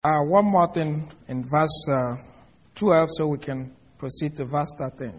One more thing in verse 12 so we can proceed to verse 13.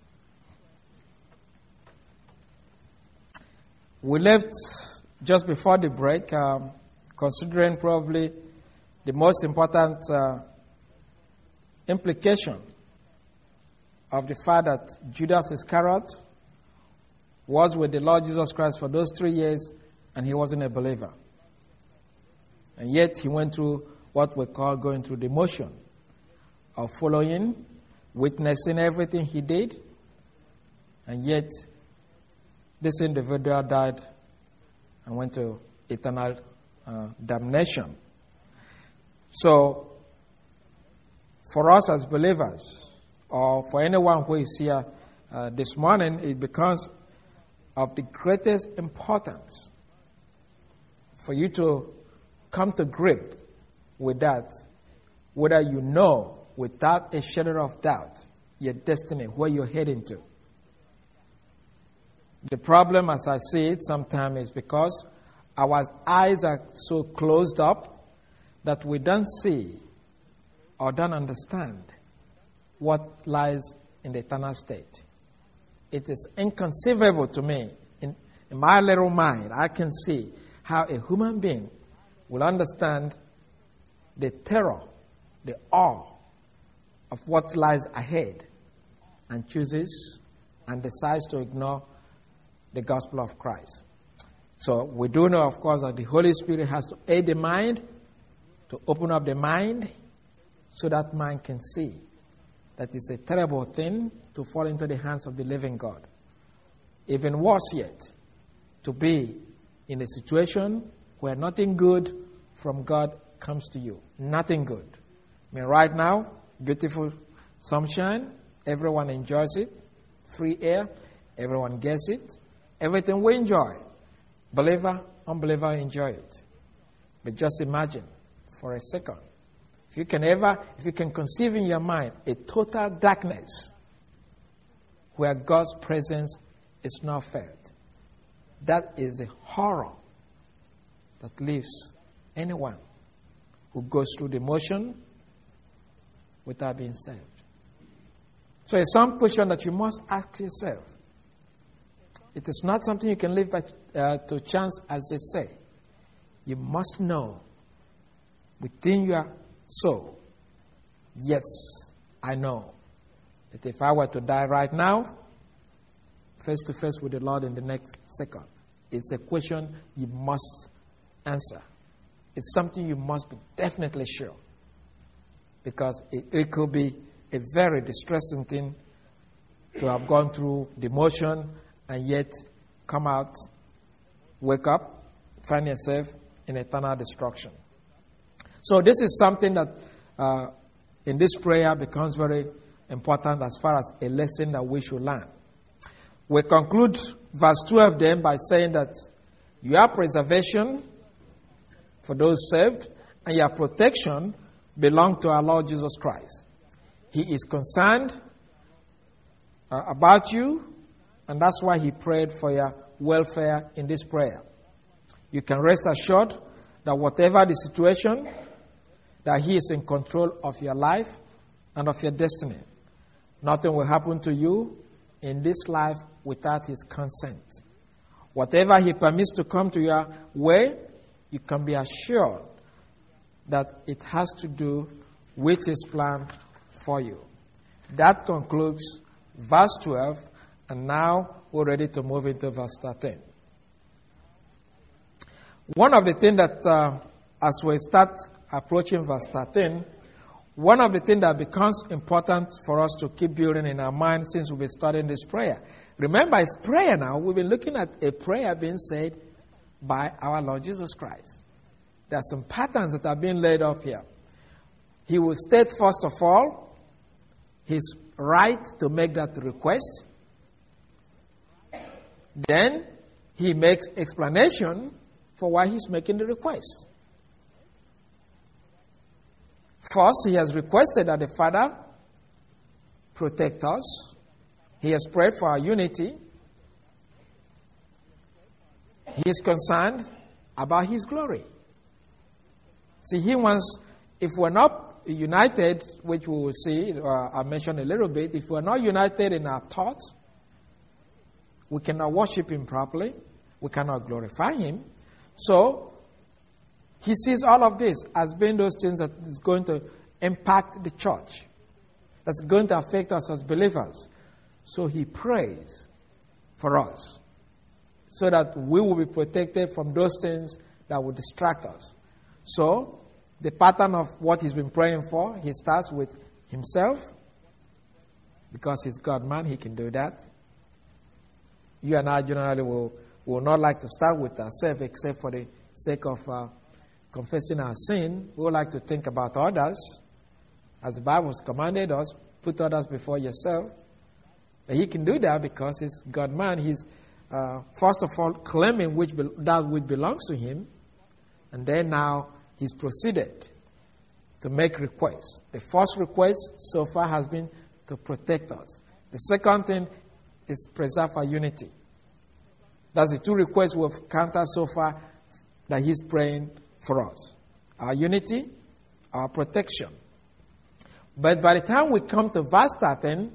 We left just before the break considering probably the most important implication of the fact that Judas Iscariot was with the Lord Jesus Christ for those 3 years and he wasn't a believer. And yet he went through what we call going through the motion of following, witnessing everything he did, and yet this individual died and went to eternal damnation. So, for us as believers, or for anyone who is here this morning, it becomes of the greatest importance for you to come to grip with that, whether you know without a shadow of doubt your destiny, where you're heading to. The problem, as I see it, sometimes is because our eyes are so closed up that we don't see or don't understand what lies in the eternal state. It is inconceivable to me. In my little mind, I can see how a human being will understand the terror, the awe of what lies ahead and chooses and decides to ignore the gospel of Christ. So we do know, of course, that the Holy Spirit has to aid the mind, to open up the mind, so that mind can see that it's a terrible thing to fall into the hands of the living God. Even worse yet, to be in a situation where nothing good from God comes to you. Nothing good. I mean, right now, beautiful sunshine, everyone enjoys it. Free air, everyone gets it. Everything we enjoy, believer, unbeliever enjoy it. But just imagine for a second, if you can conceive in your mind a total darkness where God's presence is not felt, that is a horror that leaves anyone who goes through the motion without being saved. So it's some question that you must ask yourself. It is not something you can leave to chance, as they say. You must know within your soul, yes, I know that if I were to die right now, face to face with the Lord in the next second, it's a question you must answer. It's something you must be definitely sure. Because it could be a very distressing thing to have gone through the motion and yet come out, wake up, find yourself in eternal destruction. So this is something that in this prayer becomes very important as far as a lesson that we should learn. We conclude verse 12 then by saying that your preservation for those saved and your protection belong to our Lord Jesus Christ. He is concerned about you, and that's why he prayed for your welfare in this prayer. You can rest assured that whatever the situation, that he is in control of your life and of your destiny. Nothing will happen to you in this life without his consent. Whatever he permits to come to your way, you can be assured that it has to do with his plan for you. That concludes verse 12, and now we're ready to move into verse 13. One of the things that, as we start approaching verse 13, one of the things that becomes important for us to keep building in our mind since we've been studying this prayer. Remember, it's prayer now. We've been looking at a prayer being said by our Lord Jesus Christ. There are some patterns that are being laid up here. He will state, first of all, his right to make that request. Then he makes explanation for why he's making the request. First, he has requested that the Father protect us. He has prayed for our unity. He is concerned about his glory. See, he wants if we're not united, which we will see, I'll mention a little bit, if we're not united in our thoughts, we cannot worship Him properly. We cannot glorify Him. So, He sees all of this as being those things that is going to impact the church, that's going to affect us as believers. So He prays for us so that we will be protected from those things that will distract us. So, the pattern of what He's been praying for, He starts with Himself, because He's God-man, He can do that. You and I generally will not like to start with ourselves, except for the sake of confessing our sin. We would like to think about others, as the Bible has commanded us, put others before yourself. But He can do that because He's God-man. He's, first of all, claiming that which belongs to Him, and then now He's proceeded to make requests. The first request so far has been to protect us. The second thing is preserve our unity. That's the two requests we've counted so far that He's praying for us. Our unity, our protection. But by the time we come to verse 13,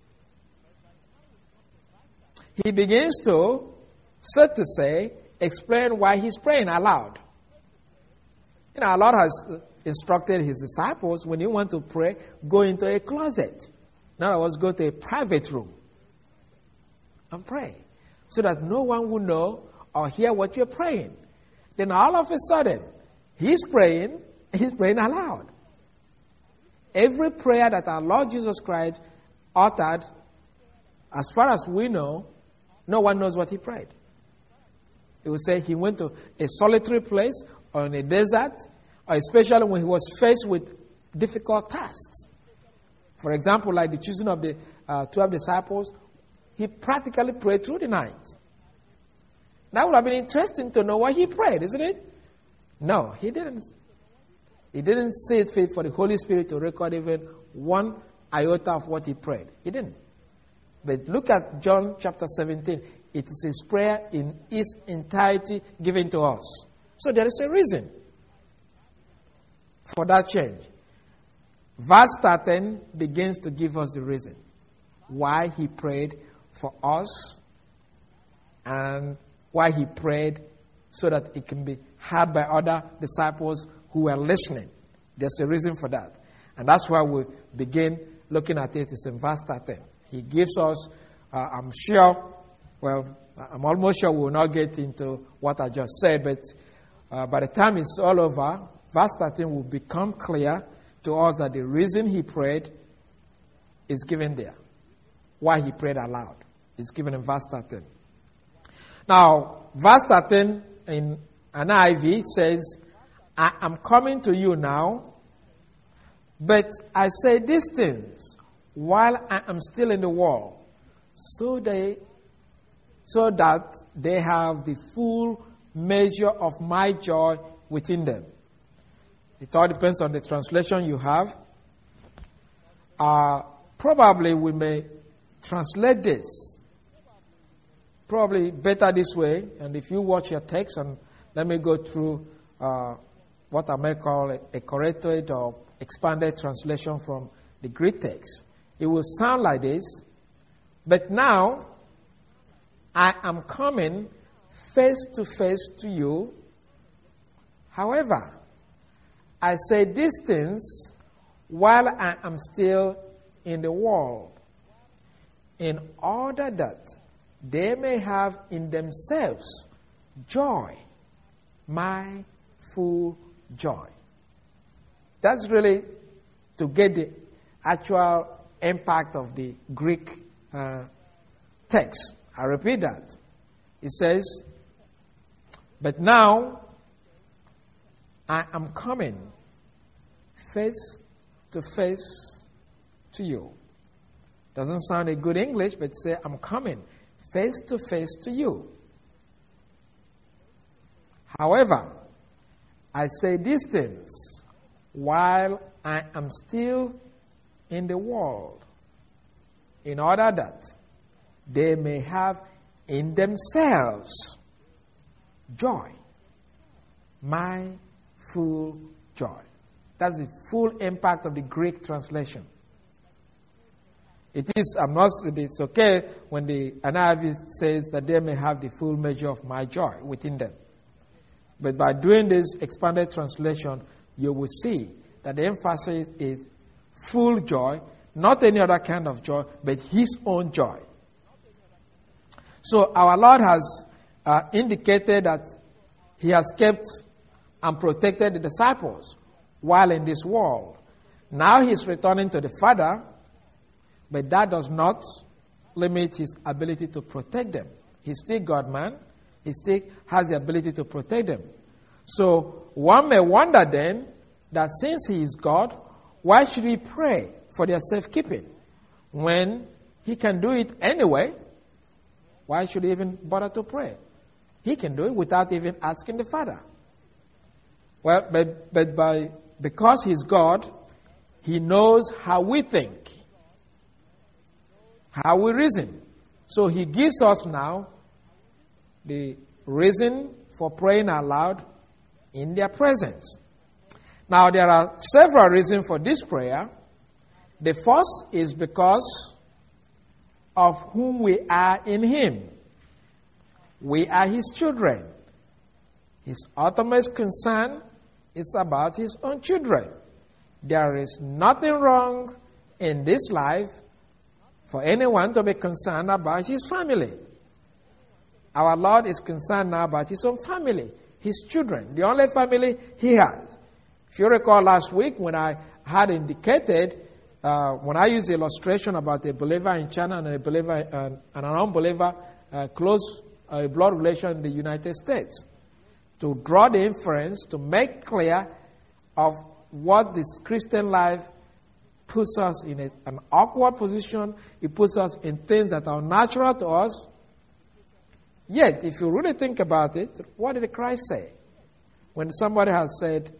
He begins to, so to say, explain why He's praying aloud. You know, our Lord has instructed His disciples, when you want to pray, go into a closet. In other words, go to a private room and pray, so that no one will know or hear what you're praying. Then all of a sudden, He's praying aloud. Every prayer that our Lord Jesus Christ uttered, as far as we know, no one knows what He prayed. It would say He went to a solitary place or in a desert, or especially when He was faced with difficult tasks. For example, like the choosing of the 12 disciples, He practically prayed through the night. That would have been interesting to know why He prayed, isn't it? No, He didn't. He didn't see it fit for the Holy Spirit to record even one iota of what He prayed. He didn't. But look at John chapter 17. It is His prayer in its entirety given to us. So there is a reason for that change. Verse 13 begins to give us the reason why He prayed for us and why He prayed so that it can be heard by other disciples who were listening. There's a reason for that. And that's why we begin looking at it. It's in verse 13. He gives us, I'm almost sure we will not get into what I just said, but by the time it's all over, verse 13 will become clear to us that the reason He prayed is given there. Why He prayed aloud. It's given in verse 13. Now, verse 13 in an NIV says, I am coming to you now, but I say these things while I am still in the world, so that they have the full measure of my joy within them. It all depends on the translation you have. Probably we may translate this probably better this way. And if you watch your text, and let me go through what I may call a corrected or expanded translation from the Greek text. It will sound like this. But now, I am coming face to face to you. However, I say these things while I am still in the world, in order that they may have in themselves joy, my full joy. That's really to get the actual impact of the Greek text. I repeat that. It says, but now I am coming face to face to you. Doesn't sound a good English, but say I'm coming face to face to you. However, I say these things while I am still in the world, in order that they may have in themselves joy, my full joy. That's the full impact of the Greek translation. It's okay when the NIV says that they may have the full measure of my joy within them. But by doing this expanded translation, you will see that the emphasis is full joy, not any other kind of joy, but His own joy. So our Lord has indicated that He has kept and protected the disciples while in this world. Now He's returning to the Father, but that does not limit His ability to protect them. He's still God-man. He still has the ability to protect them. So one may wonder then that since He is God, why should He pray for their safekeeping? When He can do it anyway, why should He even bother to pray? He can do it without even asking the Father. Well, because He's God, He knows how we think, how we reason. So He gives us now the reason for praying aloud in their presence. Now, there are several reasons for this prayer. The first is because of whom we are in Him. We are His children. His utmost concern is about His own children. There is nothing wrong in this life for anyone to be concerned about his family. Our Lord is concerned now about His own family, His children, the only family He has. If you recall last week when I had indicated, when I used the illustration about a believer in China and a believer and an unbeliever, close blood relation in the United States, to draw the inference, to make clear of what this Christian life puts us in an awkward position. It puts us in things that are natural to us. Yet, if you really think about it, what did Christ say? When somebody has said,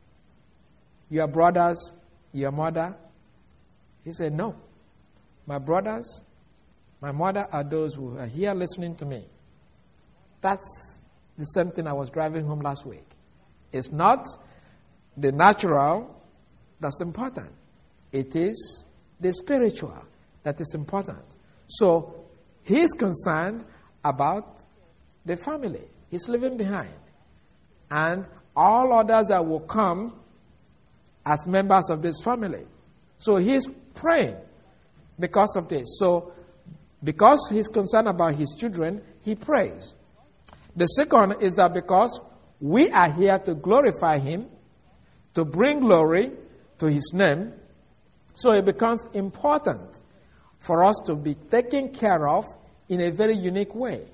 your brothers, your mother, He said, no. My brothers, my mother are those who are here listening to me. That's the same thing I was driving home last week. It's not the natural that's important. It is the spiritual that is important. So He's concerned about the family He's leaving behind. And all others that will come as members of this family. So He's praying because of this. So because He's concerned about His children, He prays. The second is that because we are here to glorify Him, to bring glory to His name, so it becomes important for us to be taken care of in a very unique way.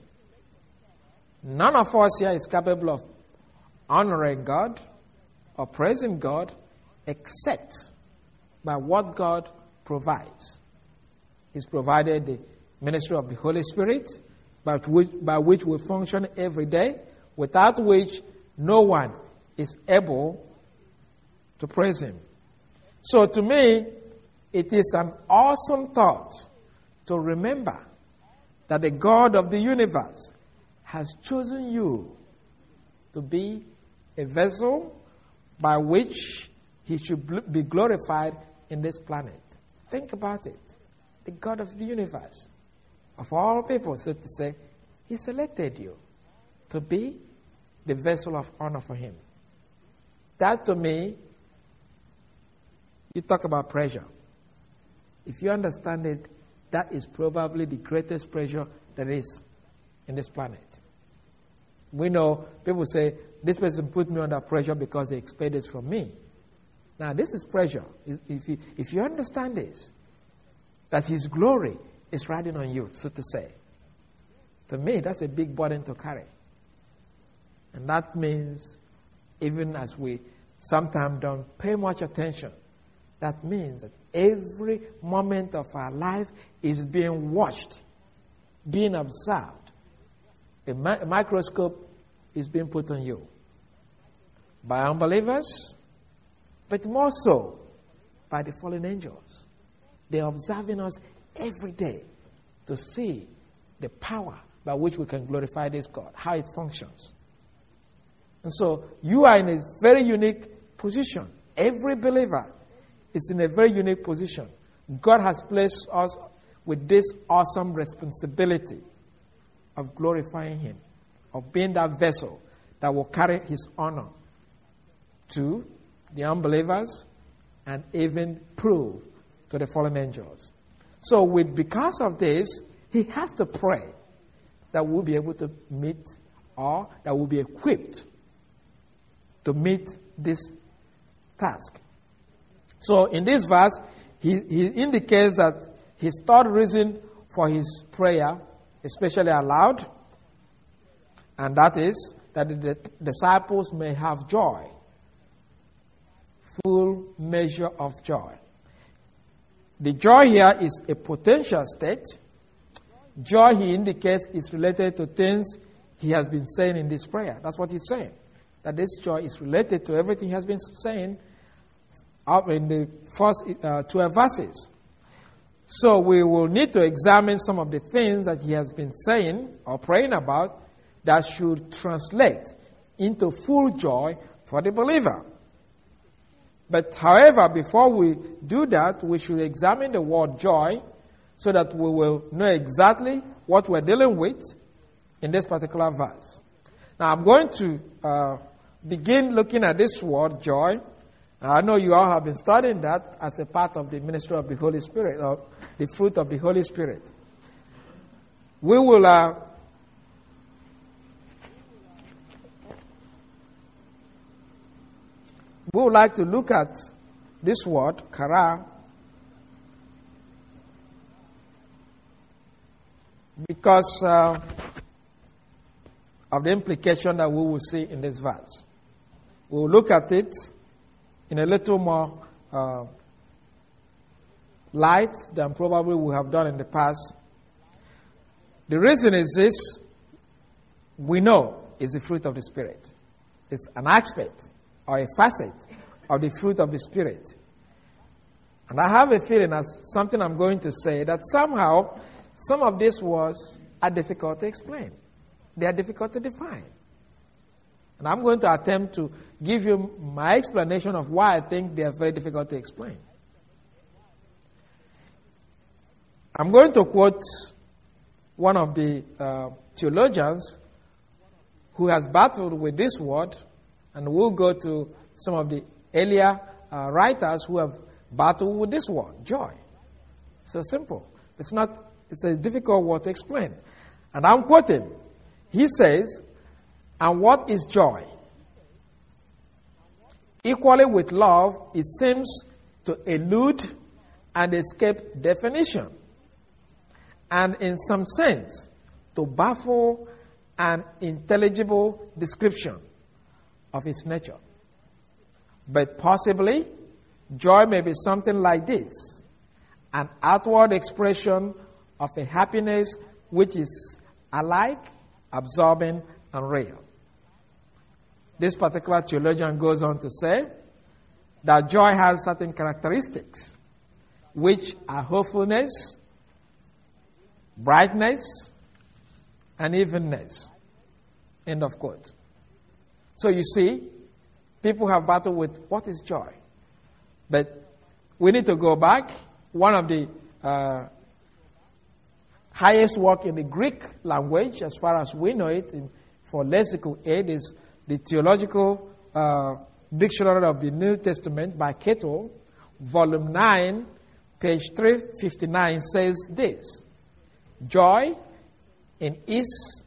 None of us here is capable of honoring God or praising God except by what God provides. He's provided the ministry of the Holy Spirit, by which we function every day, without which no one is able to praise Him. So to me, it is an awesome thought to remember that the God of the universe has chosen you to be a vessel by which He should be glorified in this planet. Think about it. The God of the universe, of all people, so to say, He selected you to be the vessel of honor for Him. That to me, you talk about pressure. If you understand it, that is probably the greatest pressure there is in this planet. We know people say, this person put me under pressure because they expect this from me. Now, this is pressure. If you understand this, that His glory is riding on you, so to say. To me, that's a big burden to carry. And that means, even as we sometimes don't pay much attention, that means that every moment of our life is being watched, being observed. A microscope is being put on you by unbelievers, but more so by the fallen angels. They're observing us every day to see the power by which we can glorify this God, how it functions. And so you are in a very unique position. Every believer is in a very unique position. God has placed us with this awesome responsibility of glorifying Him, of being that vessel that will carry His honor to the unbelievers and even prove to the fallen angels. So because of this, he has to pray that we'll be able to meet, or that we'll be equipped to meet this task. So in this verse, he indicates that his third reason for his prayer, especially aloud, and that is that the disciples may have joy, full measure of joy. The joy here is a potential state. Joy, he indicates, is related to things he has been saying in this prayer. That's what he's saying. That this joy is related to everything he has been saying up in the first 12 verses. So we will need to examine some of the things that he has been saying or praying about that should translate into full joy for the believer. But however, before we do that, we should examine the word joy so that we will know exactly what we're dealing with in this particular verse. Now I'm going to begin looking at this word joy. I know you all have been studying that as a part of the ministry of the Holy Spirit, or the fruit of the Holy Spirit. We would like to look at this word, kara, because of the implication that we will see in this verse. We will look at it in a little more light than probably we have done in the past. The reason is this: we know it's the fruit of the Spirit. It's an aspect or a facet of the fruit of the Spirit. And I have a feeling, as something I'm going to say, that somehow some of these words are difficult to explain. They are difficult to define. And I'm going to attempt to give you my explanation of why I think they are very difficult to explain. I'm going to quote one of the theologians who has battled with this word, and we'll go to some of the earlier writers who have battled with this word, joy. So simple. It's a difficult word to explain. And I'm quoting. He says, "And what is joy? Equally with love, it seems to elude and escape definition, and in some sense, to baffle an intelligible description of its nature. But possibly, joy may be something like this: an outward expression of a happiness which is alike, absorbing, and real." This particular theologian goes on to say that joy has certain characteristics, which are hopefulness, brightness, and evenness. End of quote. So you see, people have battled with what is joy. But we need to go back. One of the highest work in the Greek language, as far as we know it, for lexical aid, is the Theological Dictionary of the New Testament by Cato, volume 9, page 359, says this: joy, in its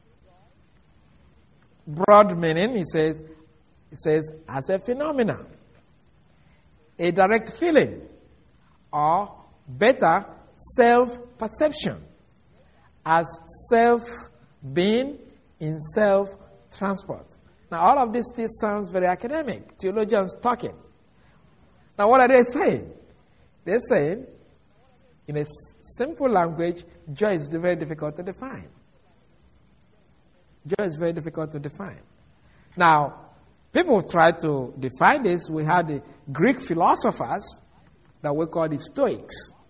broad meaning, it says as a phenomenon, a direct feeling, or better, self-perception, as self-being in self-transport. Now, all of this still sounds very academic. Theologians talking. Now, what are they saying? They're saying, in a simple language, joy is very difficult to define. Joy is very difficult to define. Now, people try to define this. We had the Greek philosophers that we call the Stoics.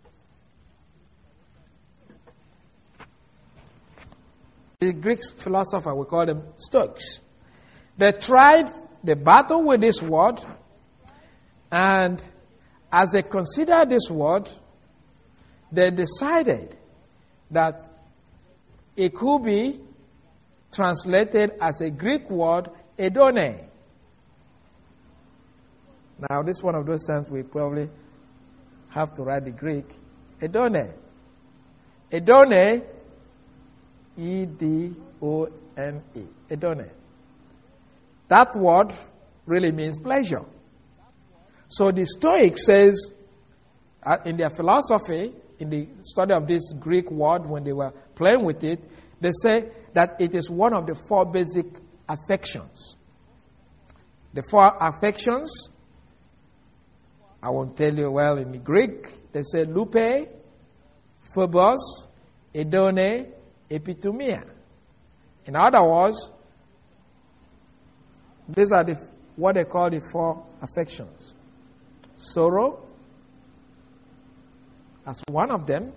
The Greek philosopher, we call them Stoics. They tried the battle with this word, And as they considered this word, they decided that it could be translated as a Greek word, edone. Now, this is one of those times we probably have to write the Greek. Edone. Edone, E-D-O-N-E. Edone. That word really means pleasure. So the Stoics says, in their philosophy, in the study of this Greek word, when they were playing with it, they say that it is one of the four basic affections. The four affections, I won't tell you well in the Greek, they say lupe, phobos, edone, epitomia. In other words, these are what they call the four affections. Sorrow, as one of them.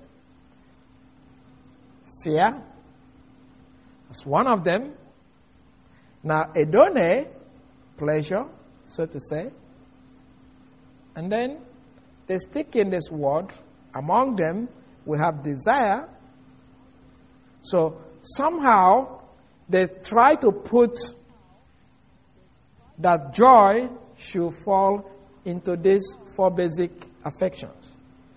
Fear, as one of them. Now, edone, pleasure, so to say. And then they stick in this word. Among them, we have desire. So somehow they try to put that joy should fall into these four basic affections.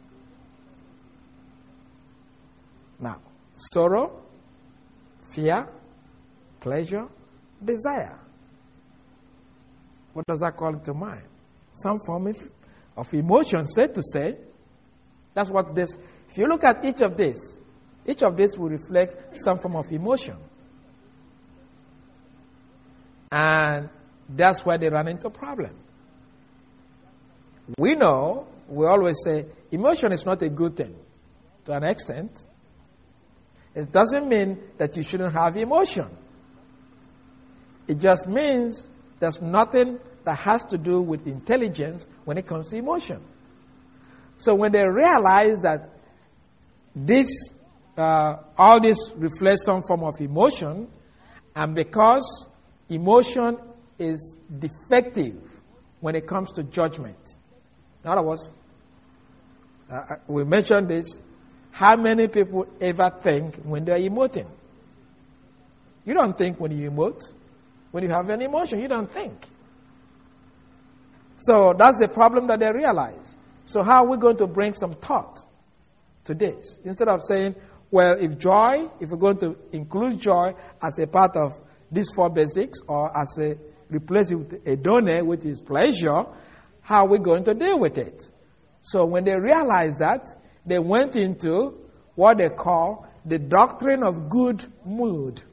Now, sorrow, fear, pleasure, desire. What does that call to mind? Some form of emotion, said to say. That's what this, if you look at each of these will reflect some form of emotion. And that's where they run into problem. We know, we always say, emotion is not a good thing to an extent. It doesn't mean that you shouldn't have emotion. It just means there's nothing that has to do with intelligence when it comes to emotion. So when they realize that all this reflects some form of emotion, and because emotion is defective when it comes to judgment. In other words, we mentioned this, how many people ever think when they're emoting? You don't think when you emote. When you have an emotion, you don't think. So that's the problem that they realize. So how are we going to bring some thought to this? Instead of saying, well, if we're going to include joy as a part of these four basics, or replace it with edone, which is pleasure, how are we going to deal with it? So when they realized that, they went into what they call the doctrine of good mood.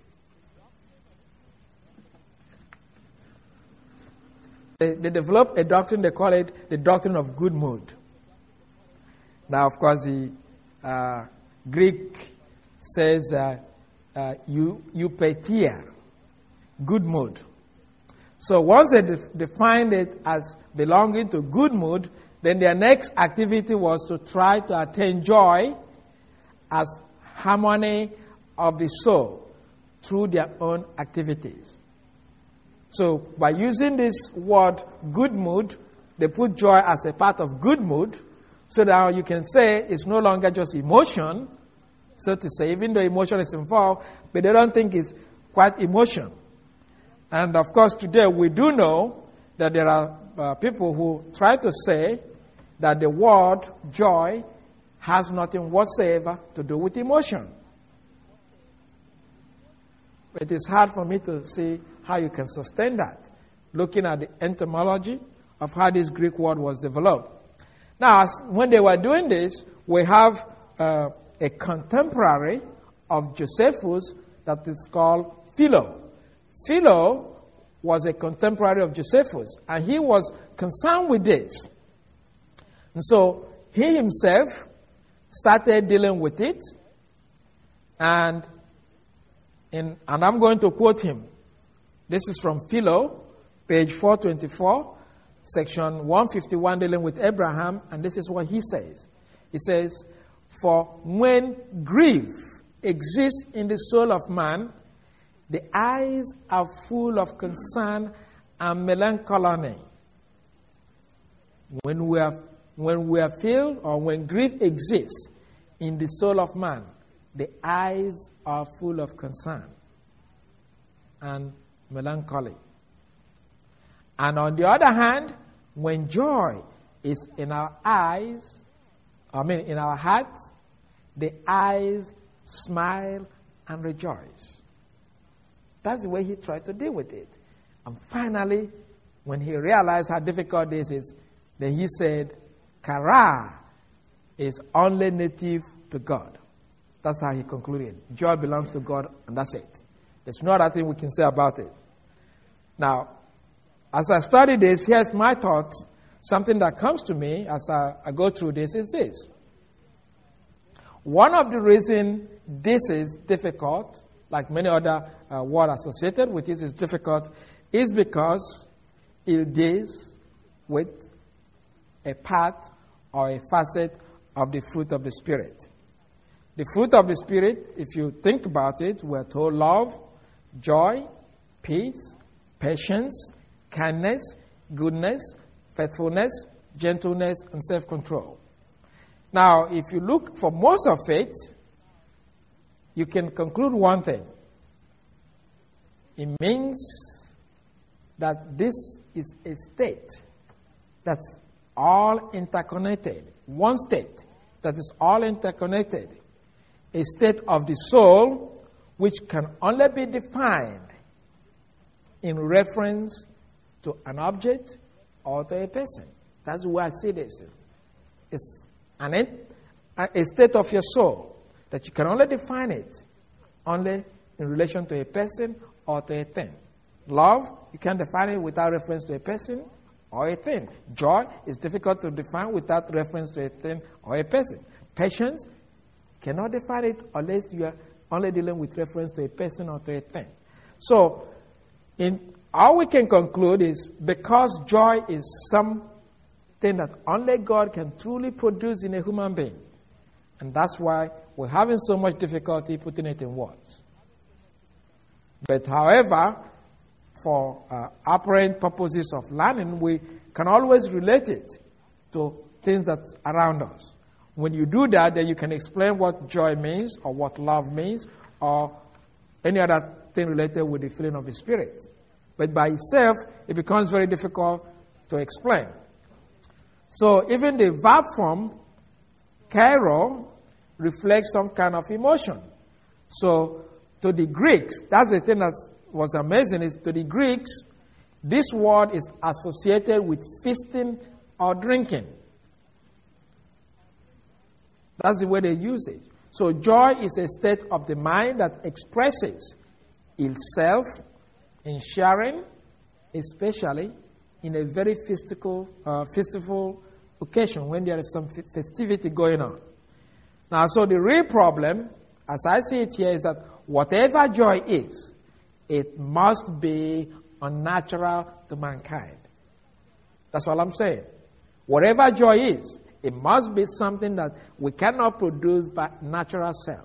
They developed a doctrine, they call it the doctrine of good mood. Now, of course, the Greek says eupetia, good mood. So once they defined it as belonging to good mood, then their next activity was to try to attain joy as harmony of the soul through their own activities. So by using this word good mood, they put joy as a part of good mood, so that you can say it's no longer just emotion, so to say, even though emotion is involved, but they don't think it's quite emotion. And of course today we do know that there are people who try to say that the word joy has nothing whatsoever to do with emotion. It is hard for me to see how you can sustain that, looking at the etymology of how this Greek word was developed. Now, when they were doing this, we have a contemporary of Josephus that is called Philo. Philo was a contemporary of Josephus, and he was concerned with this. And so he himself started dealing with it, and I'm going to quote him. This is from Philo, page 424, section 151, dealing with Abraham, and this is what he says. He says, "For when grief exists in the soul of man, the eyes are full of concern and melancholy. When we are filled, or when grief exists in the soul of man, the eyes are full of concern and melancholy. And on the other hand, when joy is in our eyes, in our hearts, the eyes smile and rejoice. That's the way he tried to deal with it. And finally, when he realized how difficult this is, then he said, Kara is only native to God. That's how he concluded. Joy belongs to God, and that's it. There's no other thing we can say about it. Now, as I study this, here's my thought. Something that comes to me as I go through this is this. One of the reasons this is difficult, like many other words associated with it is difficult, is because it deals with a part or a facet of the fruit of the Spirit. The fruit of the Spirit, if you think about it, we're told love, joy, peace, patience, kindness, goodness, faithfulness, gentleness, and self-control. Now, if you look for most of it, you can conclude one thing. It means that this is a state that's all interconnected. One state that is all interconnected. A state of the soul which can only be defined in reference to an object or to a person. That's why I see this. It's a state of your soul that you can only define it only in relation to a person or to a thing. Love, you can't define it without reference to a person or a thing. Joy is difficult to define without reference to a thing or a person. Patience, cannot define it unless you are only dealing with reference to a person or to a thing. So, all we can conclude is because joy is something that only God can truly produce in a human being. And that's why we're having so much difficulty putting it in words. But however, for apparent purposes of learning, we can always relate it to things that's around us. When you do that, then you can explain what joy means or what love means or any other thing related with the feeling of the Spirit. But by itself, it becomes very difficult to explain. So even the verb form, kairo, reflects some kind of emotion. So to the Greeks, that's the thing that was amazing, is to the Greeks, this word is associated with feasting or drinking. That's the way they use it. So joy is a state of the mind that expresses itself in sharing, especially in a very festival occasion when there is some festivity going on. Now, so the real problem, as I see it here, is that whatever joy is, it must be unnatural to mankind. That's all I'm saying. Whatever joy is, it must be something that we cannot produce by natural self.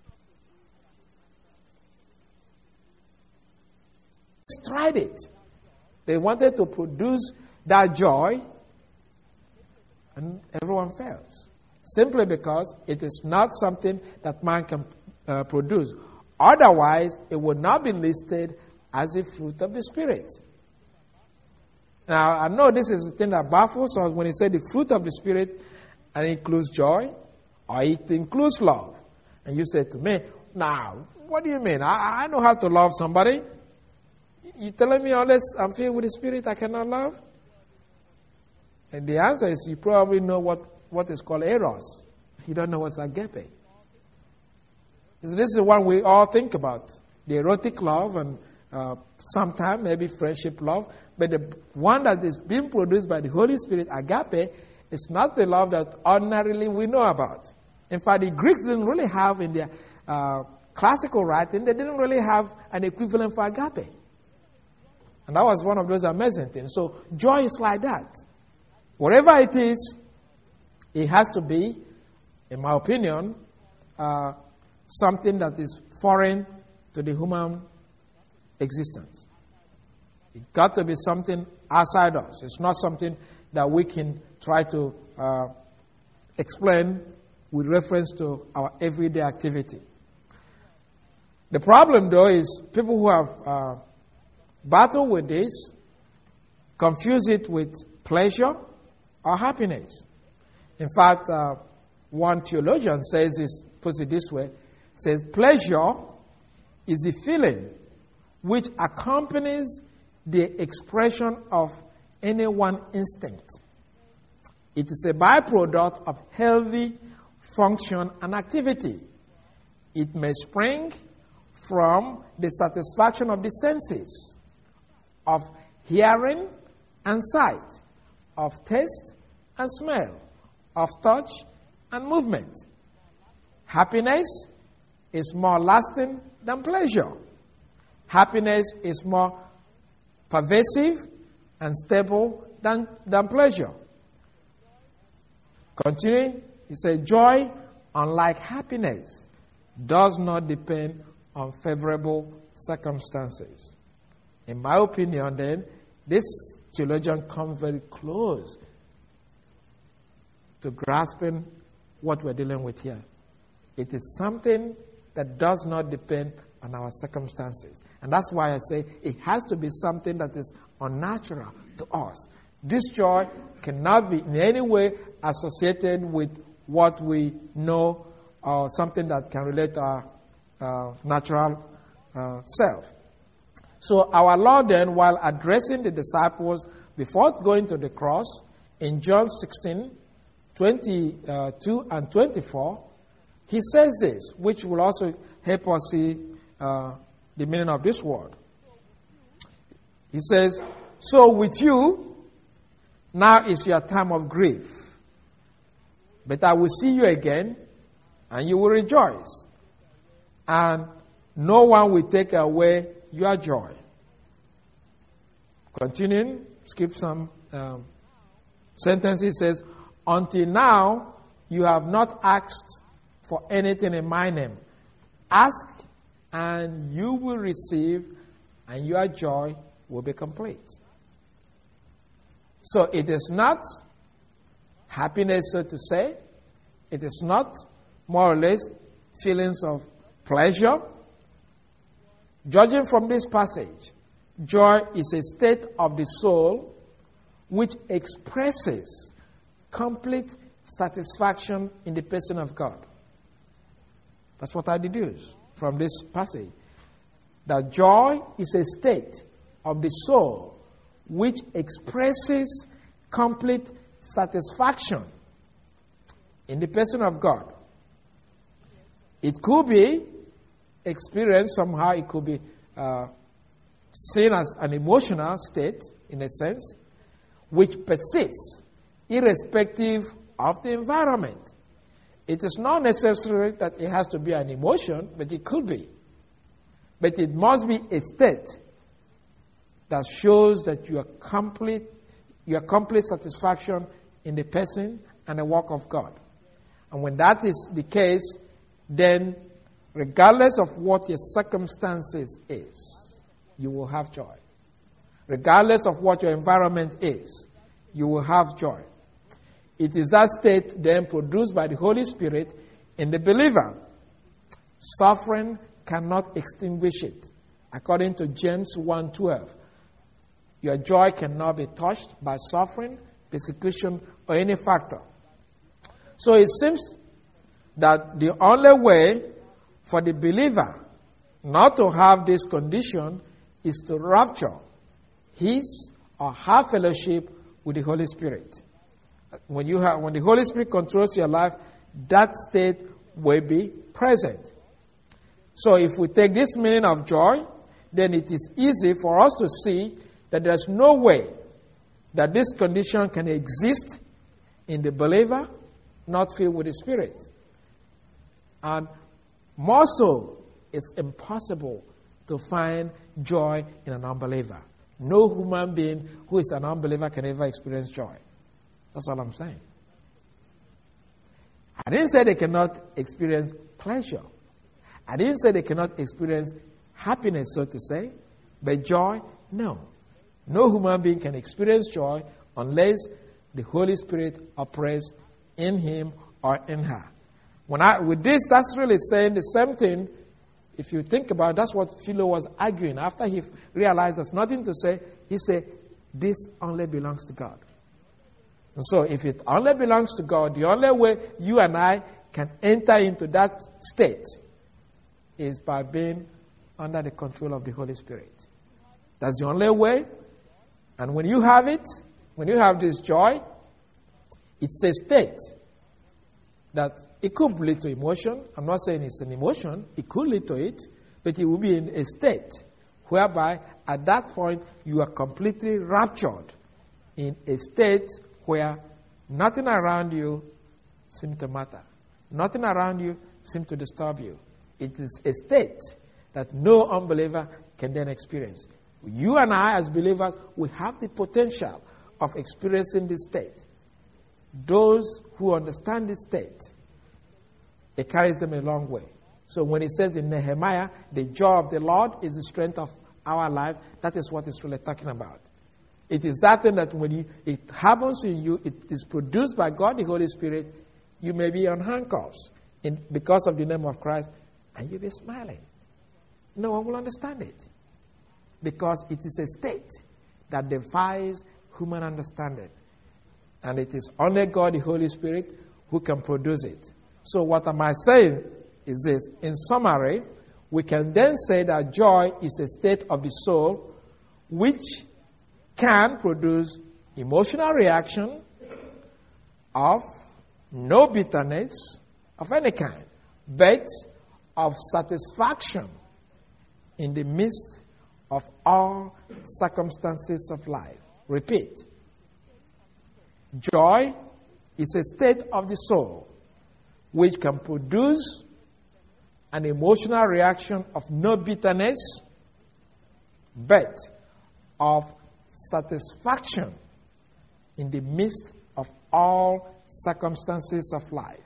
Tried it. They wanted to produce that joy, and everyone fails. Simply because it is not something that man can produce. Otherwise, it would not be listed as a fruit of the Spirit. Now, I know this is the thing that baffles us when he said the fruit of the Spirit, and it includes joy, or it includes love. And you say to me, now, what do you mean? I know how to love somebody. You telling me unless I'm filled with the Spirit, I cannot love? And the answer is you probably know what is called eros. You don't know what's agape. This is the one we all think about. The erotic love and sometimes maybe friendship love. But the one that is being produced by the Holy Spirit, agape, is not the love that ordinarily we know about. In fact, the Greeks didn't really have in their classical writing, they didn't really have an equivalent for agape. And that was one of those amazing things. So joy is like that. Whatever it is, it has to be, in my opinion, something that is foreign to the human existence. It got to be something outside us. It's not something that we can try to explain with reference to our everyday activity. The problem, though, is people who have battled with this confuse it with pleasure or happiness. In fact, one theologian puts it this way, says, pleasure is the feeling which accompanies the expression of any one instinct. It is a byproduct of healthy function and activity. It may spring from the satisfaction of the senses, of hearing and sight, of taste and smell, of touch and movement. Happiness is more lasting than pleasure. Happiness is more pervasive and stable than pleasure. Continuing, he said, joy, unlike happiness, does not depend on favorable circumstances. In my opinion, then, this theologian comes very close to grasping what we're dealing with here. It is something that does not depend on our circumstances. And that's why I say it has to be something that is unnatural to us. This joy cannot be in any way associated with what we know or something that can relate to our natural self. So our Lord then, while addressing the disciples before going to the cross, in John 16, 22 and 24, he says this, which will also help us see the meaning of this word. He says, so with you, now is your time of grief. But I will see you again, and you will rejoice. And no one will take away your joy. Continuing, skip some sentences. It says, until now, you have not asked for anything in my name. Ask, and you will receive, and your joy will be complete. So it is not happiness, so to say. It is not more or less feelings of pleasure. Judging from this passage, joy is a state of the soul which expresses complete satisfaction in the person of God. That's what I deduce from this passage. That joy is a state of the soul which expresses complete satisfaction in the person of God. It could be experienced somehow, it could be seen as an emotional state, in a sense, which persists irrespective of the environment. It is not necessary that it has to be an emotion, but it could be. But it must be a state that shows that you are complete satisfaction in the person and the work of God. And when that is the case, then regardless of what your circumstances is, you will have joy. Regardless of what your environment is, you will have joy. It is that state then produced by the Holy Spirit in the believer. Suffering cannot extinguish it. According to James 1:12, your joy cannot be touched by suffering, persecution, or any factor. So it seems that the only way for the believer not to have this condition is to rapture his or her fellowship with the Holy Spirit. When the Holy Spirit controls your life, that state will be present. So if we take this meaning of joy, then it is easy for us to see that there's no way that this condition can exist in the believer not filled with the Spirit. And more so, it's impossible to find joy in an unbeliever. No human being who is an unbeliever can ever experience joy. That's all I'm saying. I didn't say they cannot experience pleasure. I didn't say they cannot experience happiness, so to say. But joy, no. No human being can experience joy unless the Holy Spirit operates in him or in her. With this, that's really saying the same thing. If you think about it, that's what Philo was arguing. After he realized there's nothing to say, he said, this only belongs to God. And so if it only belongs to God, the only way you and I can enter into that state is by being under the control of the Holy Spirit. That's the only way. And when you have it, when you have this joy, it's a state that it could lead to emotion. I'm not saying it's an emotion. It could lead to it. But it will be in a state whereby at that point you are completely raptured in a state where nothing around you seems to matter. Nothing around you seems to disturb you. It is a state that no unbeliever can then experience. You and I as believers, we have the potential of experiencing this state. Those who understand this state, it carries them a long way. So when it says in Nehemiah, the joy of the Lord is the strength of our life, that is what it's really talking about. It is that thing that when it happens in you, it is produced by God, the Holy Spirit, you may be on handcuffs because of the name of Christ, and you'll be smiling. No one will understand it. Because it is a state that defies human understanding. And it is only God, the Holy Spirit, who can produce it. So what am I saying is this. In summary, we can then say that joy is a state of the soul which can produce emotional reaction of no bitterness of any kind, but of satisfaction in the midst of all circumstances of life. Repeat. Joy is a state of the soul which can produce an emotional reaction of no bitterness, but of satisfaction in the midst of all circumstances of life.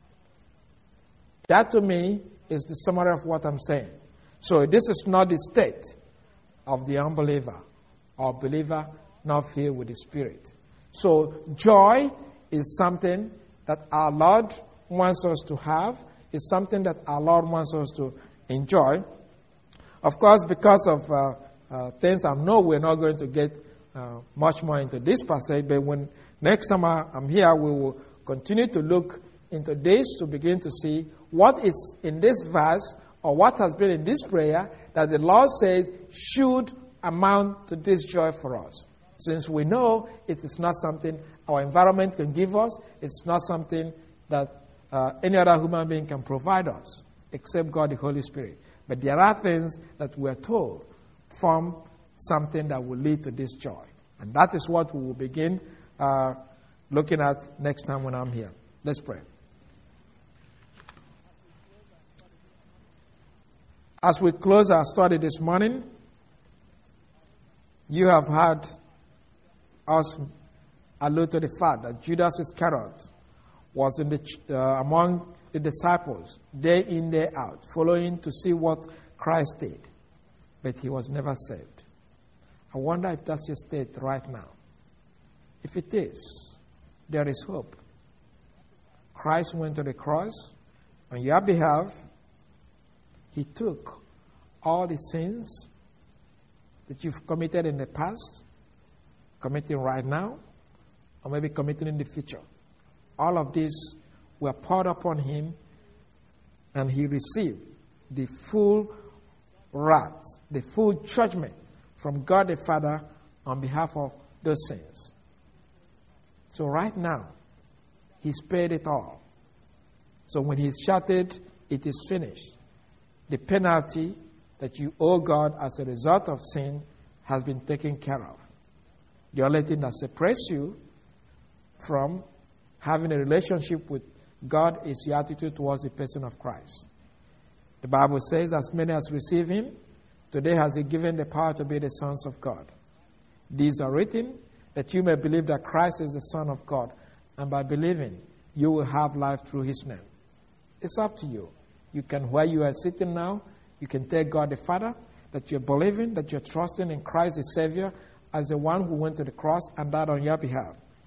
That to me is the summary of what I'm saying. So this is not the state of the unbeliever or believer not filled with the Spirit. So joy is something that our Lord wants us to have, is something that our Lord wants us to enjoy. Of course, because of things I know we're not going to get much more into this passage, but when next time I'm here, we will continue to look into this to begin to see what is in this verse or what has been in this prayer that the Lord says should amount to this joy for us. Since we know it is not something our environment can give us, it's not something that any other human being can provide us, except God the Holy Spirit. But there are things that we are told form something that will lead to this joy. And that is what we will begin looking at next time when I'm here. Let's pray. As we close our study this morning, you have heard us allude to the fact that Judas Iscariot was among the disciples, day in, day out, following to see what Christ did. But he was never saved. I wonder if that's your state right now. If it is, there is hope. Christ went to the cross on your behalf. He took all the sins that you've committed in the past, committing right now, or maybe committing in the future. All of these were poured upon him, and he received the full wrath, the full judgment from God the Father on behalf of those sins. So right now, he's paid it all. So when he shouted, "It is finished," the penalty that you owe God as a result of sin has been taken care of. The only thing that separates you from having a relationship with God is your attitude towards the person of Christ. The Bible says, as many as receive him, today has he given the power to be the sons of God. These are written that you may believe that Christ is the Son of God, and by believing, you will have life through his name. It's up to you. You can, where you are sitting now, you can tell God the Father that you're believing, that you're trusting in Christ the Savior as the one who went to the cross and died on your behalf.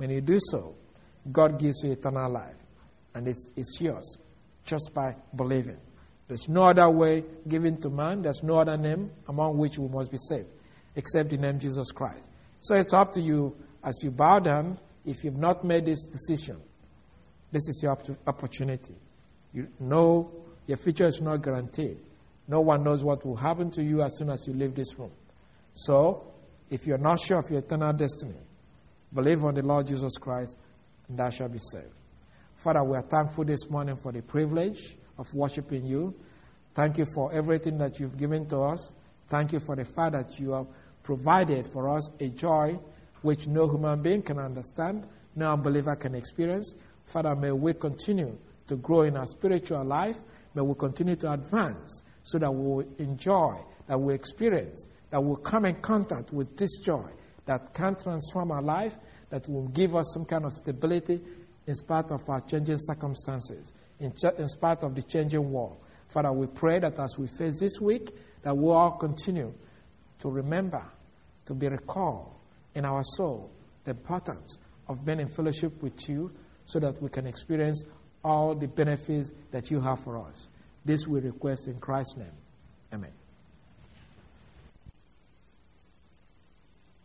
When you do so, God gives you eternal life. And it's yours just by believing. There's no other way given to man. There's no other name among which we must be saved except the name Jesus Christ. So it's up to you as you bow down. If you've not made this decision, this is your opportunity. You know your future is not guaranteed. No one knows what will happen to you as soon as you leave this room. So, if you're not sure of your eternal destiny, believe on the Lord Jesus Christ, and thou shalt be saved. Father, we are thankful this morning for the privilege of worshiping you. Thank you for everything that you've given to us. Thank you for the fact that you have provided for us a joy which no human being can understand, no unbeliever can experience. Father, may we continue to grow in our spiritual life. May we continue to advance so that we will enjoy, that we experience, that we'll come in contact with this joy that can transform our life, that will give us some kind of stability in spite of our changing circumstances, in spite of the changing world. Father, we pray that as we face this week, that we'll all continue to remember, to be recalled in our soul, the importance of being in fellowship with you so that we can experience all the benefits that you have for us. This we request in Christ's name. Amen.